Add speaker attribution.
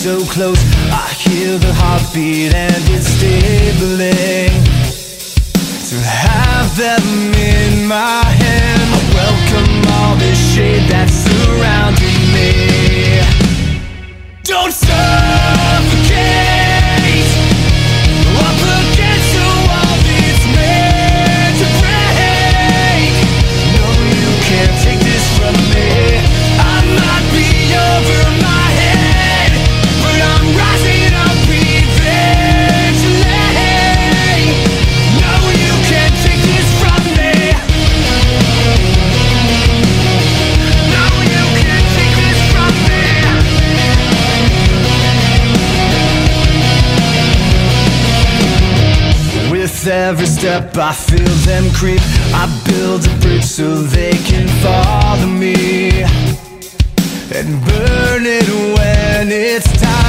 Speaker 1: so close. I hear the heartbeat and it's stabling. To have them in my hand, I welcome all this shade that's surrounding me. Don't suffocate up against the wall it's meant to break. No, you can't take this from me. I might be over my head, but I'm rising up eventually. No, you can't take this from me. No, you can't take this from me. With every step I feel them creep. I build a bridge so they can follow me and burn it when it's time.